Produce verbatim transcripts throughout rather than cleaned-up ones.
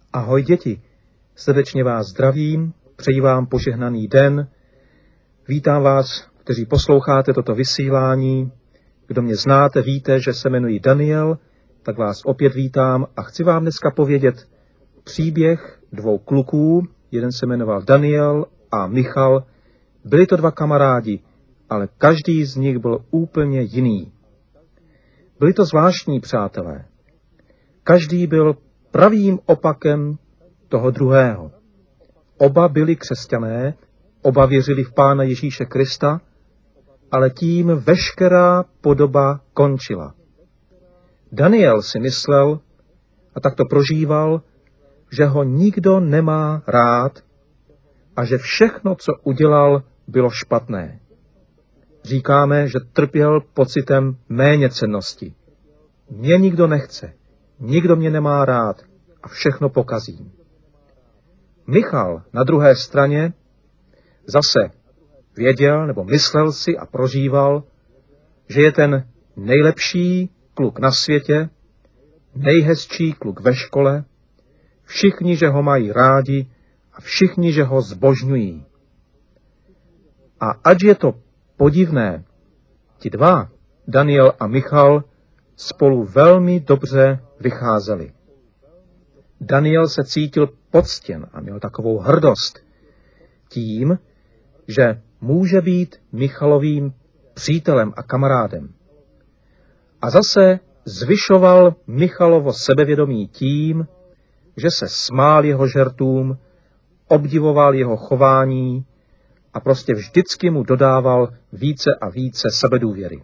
Ahoj děti, srdečně vás zdravím, přeji vám požehnaný den. Vítám vás, kteří posloucháte toto vysílání. Kdo mě znáte, víte, že se jmenuji Daniel, tak vás opět vítám a chci vám dneska povědět příběh dvou kluků. Jeden se jmenoval Daniel a Michal. Byli to dva kamarádi, ale každý z nich byl úplně jiný. Byli to zvláštní přátelé. Každý byl pravým opakem toho druhého. Oba byli křesťané, oba věřili v Pána Ježíše Krista, ale tím veškerá podoba končila. Daniel si myslel, a tak to prožíval, že ho nikdo nemá rád a že všechno, co udělal, bylo špatné. Říkáme, že trpěl pocitem méněcennosti. Mě nikdo nechce, nikdo mě nemá rád a všechno pokazím. Michal na druhé straně zase věděl nebo myslel si a prožíval, že je ten nejlepší kluk na světě, nejhezčí kluk ve škole, všichni, že ho mají rádi a všichni, že ho zbožňují. A ať je to podivné, ti dva, Daniel a Michal, spolu velmi dobře vycházeli. Daniel se cítil poctěn a měl takovou hrdost tím, že může být Michalovým přítelem a kamarádem. A zase zvyšoval Michalovo sebevědomí tím, že se smál jeho žertům, obdivoval jeho chování a prostě vždycky mu dodával více a více sebedůvěry.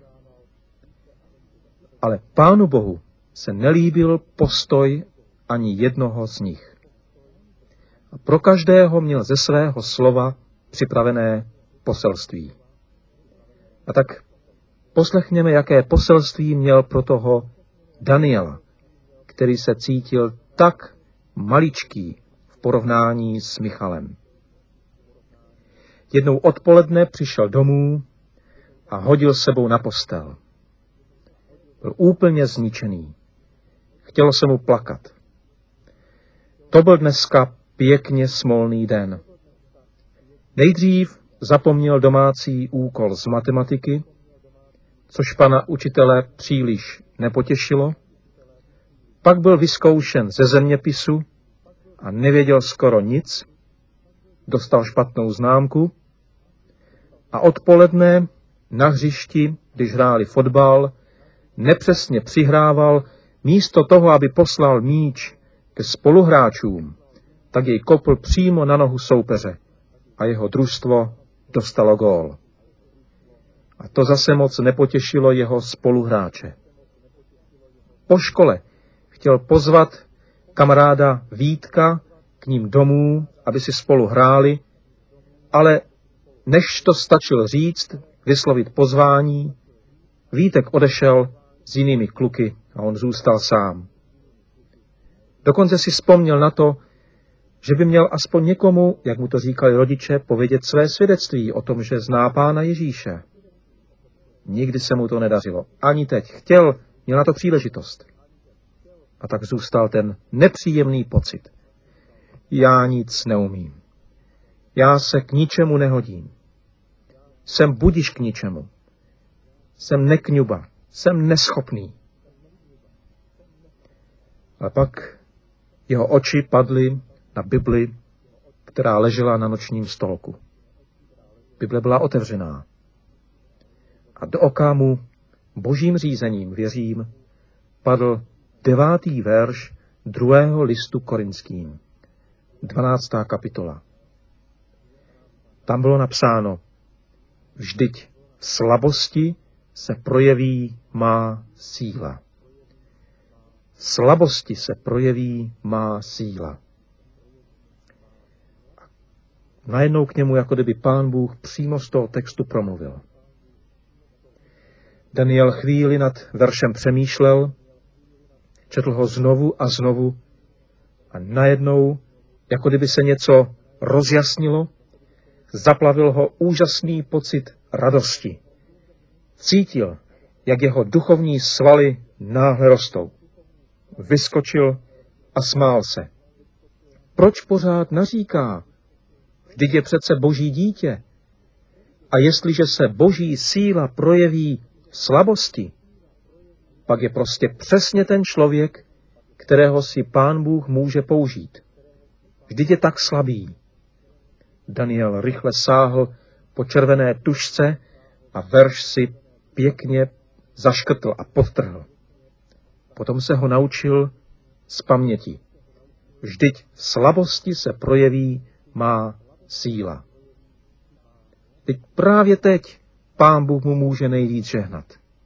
Ale Pánu Bohu se nelíbil postoj ani jednoho z nich. A pro každého měl ze svého slova připravené poselství. A tak poslechněme, jaké poselství měl pro toho Daniela, který se cítil tak maličký v porovnání s Michalem. Jednou odpoledne přišel domů a hodil sebou na postel. Byl úplně zničený. Chtělo se mu plakat. To byl dneska pěkně smolný den. Nejdřív zapomněl domácí úkol z matematiky, což pana učitele příliš nepotěšilo. Pak byl vyzkoušen ze zeměpisu a nevěděl skoro nic. Dostal špatnou známku. A odpoledne na hřišti, když hráli fotbal, nepřesně přihrával, místo toho, aby poslal míč ke spoluhráčům, tak jej kopl přímo na nohu soupeře a jeho družstvo dostalo gól. A to zase moc nepotěšilo jeho spoluhráče. Po škole chtěl pozvat kamaráda Vítka k ním domů, aby si spolu hráli, ale než to stačil říct, vyslovit pozvání, Vítek odešel s jinými kluky a on zůstal sám. Dokonce si vzpomněl na to, že by měl aspoň někomu, jak mu to říkali rodiče, povědět své svědectví o tom, že zná Pána Ježíše. Nikdy se mu to nedařilo. Ani teď. Chtěl, měl na to příležitost. A tak zůstal ten nepříjemný pocit. Já nic neumím. Já se k ničemu nehodím. Jsem budiš k ničemu. Jsem nekňuba. Jsem neschopný. A pak jeho oči padly na Bibli, která ležela na nočním stolku. Bible byla otevřená. A do oka mu božím řízením, věřím, padl devátý verš druhého listu Korinským, dvanáctá kapitola. Tam bylo napsáno: vždyť v slabosti se projeví má síla. V slabosti se projeví má síla. Najednou k němu, jako kdyby Pán Bůh přímo z toho textu promluvil. Daniel chvíli nad veršem přemýšlel, četl ho znovu a znovu a najednou, jako kdyby se něco rozjasnilo, zaplavil ho úžasný pocit radosti. Cítil, jak jeho duchovní svaly náhle rostou. Vyskočil a smál se. Proč pořád naříká? Vždyť je přece boží dítě. A jestliže se boží síla projeví v slabosti, pak je prostě přesně ten člověk, kterého si Pán Bůh může použít. Vždyť je tak slabý. Daniel rychle sáhl po červené tužce a verš si pěkně zaškrtl a podtrhl. Potom se ho naučil z paměti. Vždyť v slabosti se projeví má síla. Teď právě teď Pán Bůh mu může nejvíc žehnat.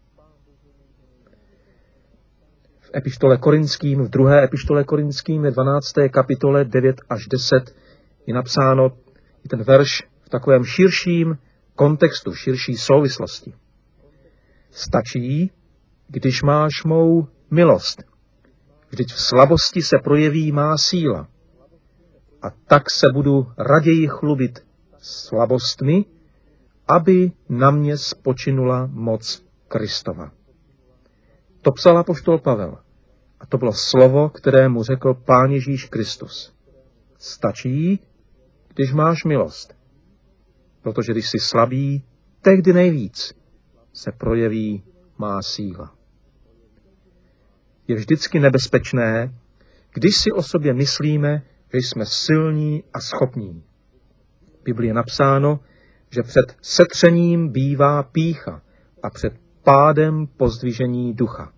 V epištole Korinským, v druhé epištole Korinským, ve dvanácté kapitole devět až deset je napsáno i ten verš v takovém širším kontextu, širší souvislosti. Stačí, když máš mou milost. Vždyť v slabosti se projeví má síla. A tak se budu raději chlubit slabostmi, aby na mě spočinula moc Kristova. To psal apoštol Pavel. A to bylo slovo, které mu řekl Pán Ježíš Kristus. Stačí, když máš milost. Protože když jsi slabý, tehdy nejvíc se projeví má síla. Je vždycky nebezpečné, když si o sobě myslíme, že jsme silní a schopní. V Biblii je napsáno, že před setřením bývá pýcha a před pádem pozdvižení ducha.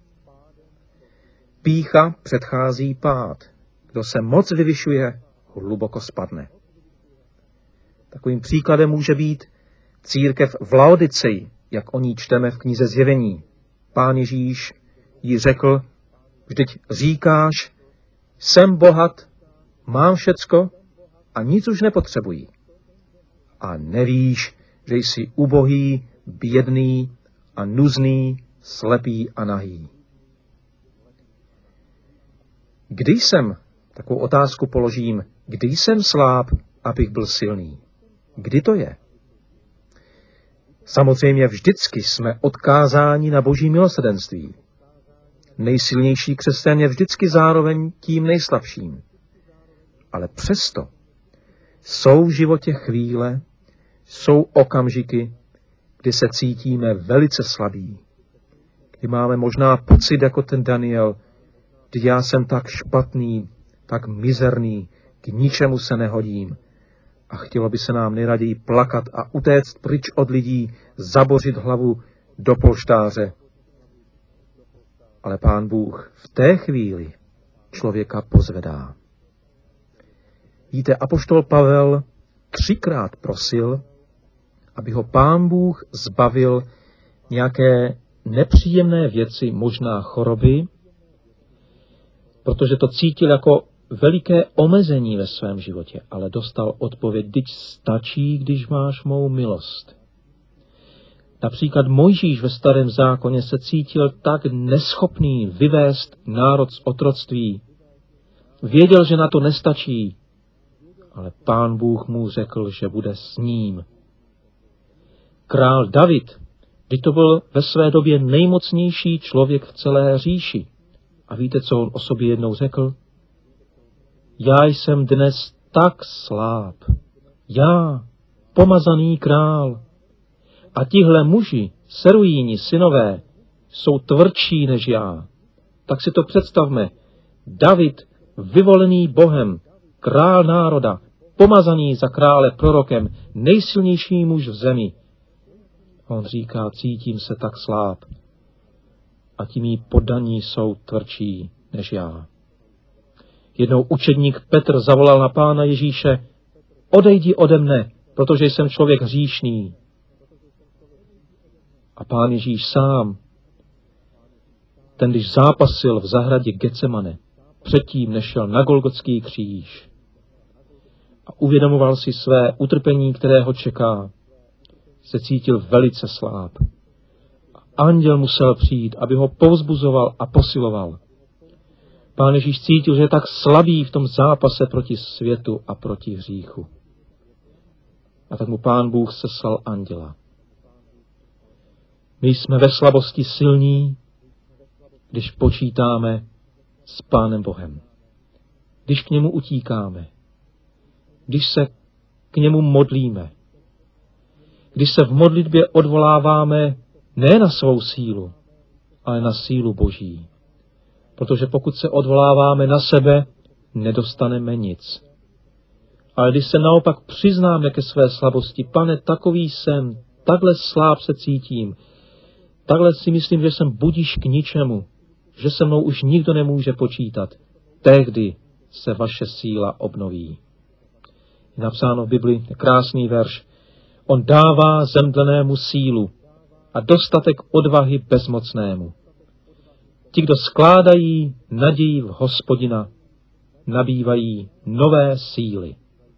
Pýcha předchází pád. Kdo se moc vyvyšuje, hluboko spadne. Takovým příkladem může být církev v Laodiceji, jak o ní čteme v knize Zjevení. Pán Ježíš jí řekl, vždyť říkáš, jsem bohat, mám všecko a nic už nepotřebuji. A nevíš, že jsi ubohý, bědný a nuzný, slepý a nahý. Kdy jsem, takovou otázku položím, kdy jsem sláb, abych byl silný? Kdy to je? Samozřejmě vždycky jsme odkázáni na boží milosrdenství. Nejsilnější křesťan je vždycky zároveň tím nejslabším. Ale přesto jsou v životě chvíle, jsou okamžiky, kdy se cítíme velice slabí. Kdy máme možná pocit jako ten Daniel, kdy já jsem tak špatný, tak mizerný, k ničemu se nehodím. A chtělo by se nám nejraději plakat a utéct pryč od lidí, zabořit hlavu do polštáře. Ale Pán Bůh v té chvíli člověka pozvedá. Víte, apoštol Pavel třikrát prosil, aby ho Pán Bůh zbavil nějaké nepříjemné věci, možná choroby, protože to cítil jako veliké omezení ve svém životě, ale dostal odpověď, vždyť stačí, když máš mou milost. Například Mojžíš ve starém zákoně se cítil tak neschopný vyvést národ z otroctví. Věděl, že na to nestačí, ale Pán Bůh mu řekl, že bude s ním. Král David, když to byl ve své době nejmocnější člověk v celé říši. A víte, co on o sobě jednou řekl? Já jsem dnes tak sláb. Já, pomazaný král. A tihle muži, Serujíni, synové, jsou tvrdší než já. Tak si to představme. David, vyvolený Bohem, král národa, pomazaný za krále prorokem, nejsilnější muž v zemi. On říká, cítím se tak sláb. A ti mí poddaní jsou tvrdší než já. Jednou učedník Petr zavolal na Pána Ježíše, odejdi ode mne, protože jsem člověk hříšný. A Pán Ježíš sám, ten když zápasil v zahradě Getsemane, předtím než šel na Golgotský kříž a uvědomoval si své utrpení, které ho čeká, se cítil velice sláb. A anděl musel přijít, aby ho povzbuzoval a posiloval. Pán Ježíš cítil, že je tak slabý v tom zápase proti světu a proti hříchu. A tak mu Pán Bůh seslal anděla. My jsme ve slabosti silní, když počítáme s Pánem Bohem. Když k němu utíkáme, když se k němu modlíme. Když se v modlitbě odvoláváme ne na svou sílu, ale na sílu Boží. Protože pokud se odvoláváme na sebe, nedostaneme nic. Ale když se naopak přiznáme ke své slabosti, Pane, takový jsem, takhle sláb se cítím, takhle si myslím, že jsem budiš k ničemu, že se mnou už nikdo nemůže počítat, tehdy se vaše síla obnoví. Je napsáno v Bibli krásný verš. On dává zemdlenému sílu a dostatek odvahy bezmocnému. Ti, kdo skládají naději v Hospodina, nabývají nové síly.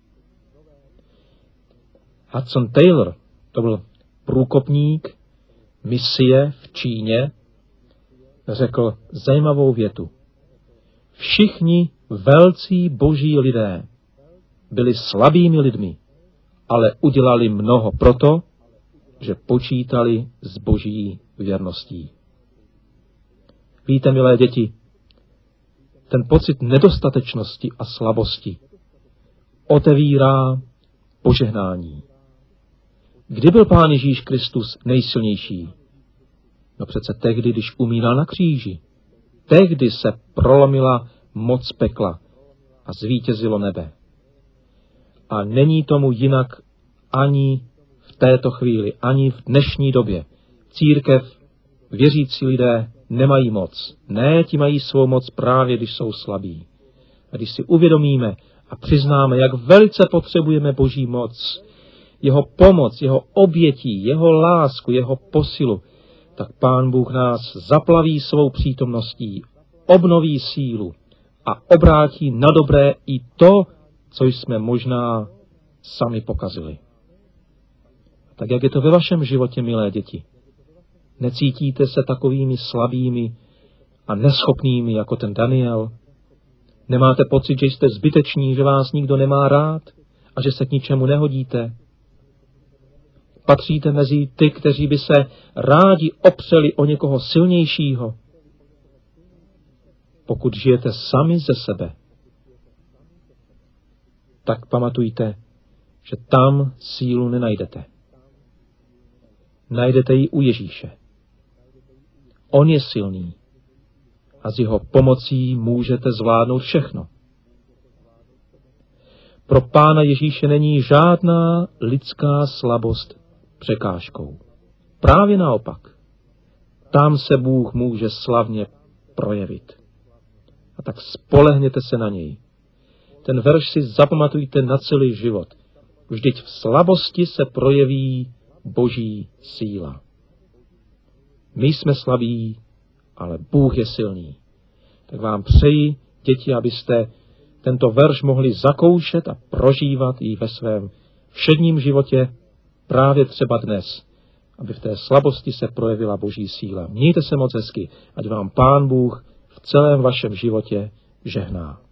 Hudson Taylor, to byl průkopník misie v Číně, řekl zajímavou větu. Všichni velcí boží lidé byli slabými lidmi, ale udělali mnoho proto, že počítali s boží věrností. Víte, milé děti, ten pocit nedostatečnosti a slabosti otevírá požehnání. Kdy byl Pán Ježíš Kristus nejsilnější? No přece tehdy, když umíral na kříži. Tehdy se prolomila moc pekla a zvítězilo nebe. A není tomu jinak ani v této chvíli, ani v dnešní době. Církev, věřící lidé nemají moc. Ne, ti mají svou moc právě, když jsou slabí. A když si uvědomíme a přiznáme, jak velice potřebujeme Boží moc, jeho pomoc, jeho obětí, jeho lásku, jeho posilu, tak Pán Bůh nás zaplaví svou přítomností, obnoví sílu a obrátí na dobré i to, co jsme možná sami pokazili. Tak jak je to ve vašem životě, milé děti? Necítíte se takovými slabými a neschopnými jako ten Daniel? Nemáte pocit, že jste zbyteční, že vás nikdo nemá rád a že se k ničemu nehodíte? Patříte mezi ty, kteří by se rádi opřeli o někoho silnějšího? Pokud žijete sami ze sebe, tak pamatujte, že tam sílu nenajdete. Najdete ji u Ježíše. On je silný a s jeho pomocí můžete zvládnout všechno. Pro Pána Ježíše není žádná lidská slabost překážkou. Právě naopak. Tam se Bůh může slavně projevit. A tak spolehněte se na něj. Ten verš si zapamatujte na celý život. Vždyť v slabosti se projeví Boží síla. My jsme slabí, ale Bůh je silný. Tak vám přeji, děti, abyste tento verš mohli zakoušet a prožívat i ve svém všedním životě, právě třeba dnes, aby v té slabosti se projevila Boží síla. Mějte se moc hezky, ať vám Pán Bůh v celém vašem životě žehná.